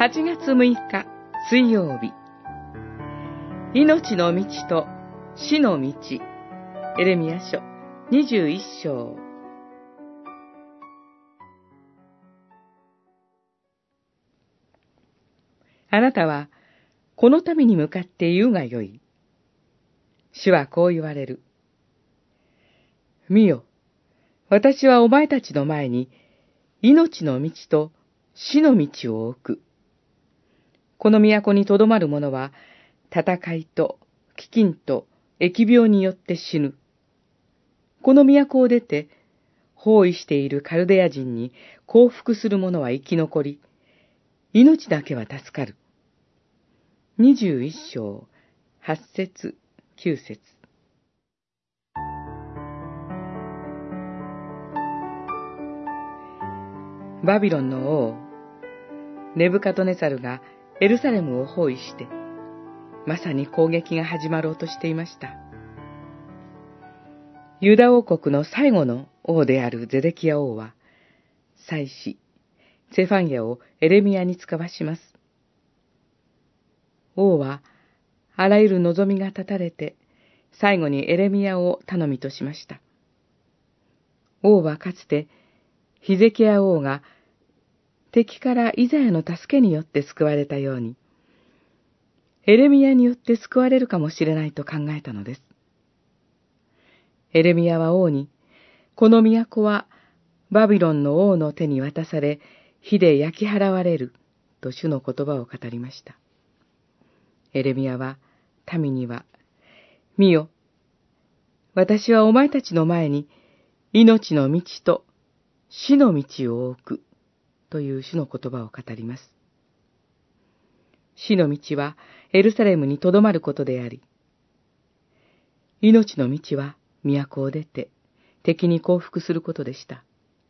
8月6日水曜日、命の道と死の道、エレミヤ書21章。あなたはこの民に向かって言うがよい。主はこう言われる。見よ、私はお前たちの前に命の道と死の道を置く。この都にとどまる者は、戦いと飢饉と疫病によって死ぬ。この都を出て、包囲しているカルデア人に降伏する者は生き残り、命だけは助かる。21章、8節、9節。バビロンの王、ネブカドネザルがエルサレムを包囲して、まさに攻撃が始まろうとしていました。ユダ王国の最後の王であるゼデキヤ王は、祭司、セファンヤをエレミヤに使わします。王は、あらゆる望みが立たれて、最後にエレミヤを頼みとしました。王はかつて、ヒゼキヤ王が、敵からイザヤの助けによって救われたように、エレミヤによって救われるかもしれないと考えたのです。エレミヤは王に、この都はバビロンの王の手に渡され、火で焼き払われる、と主の言葉を語りました。エレミヤは、民には、見よ、私はお前たちの前に、命の道と死の道を置く、という主の言葉を語ります。死の道はエルサレムにとどまることであり、命の道は都を出て敵に降伏することでした。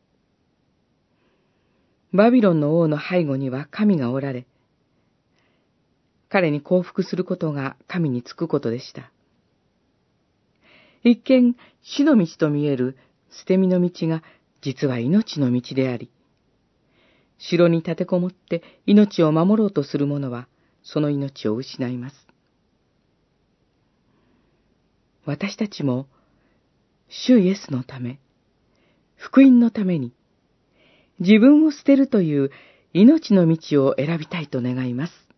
バビロンの王の背後には神がおられ、彼に降伏することが神につくことでした。一見死の道と見える捨て身の道が実は命の道であり、城に立てこもって命を守ろうとする者は、その命を失います。私たちも、主イエスのため、福音のために、自分を捨てるという命の道を選びたいと願います。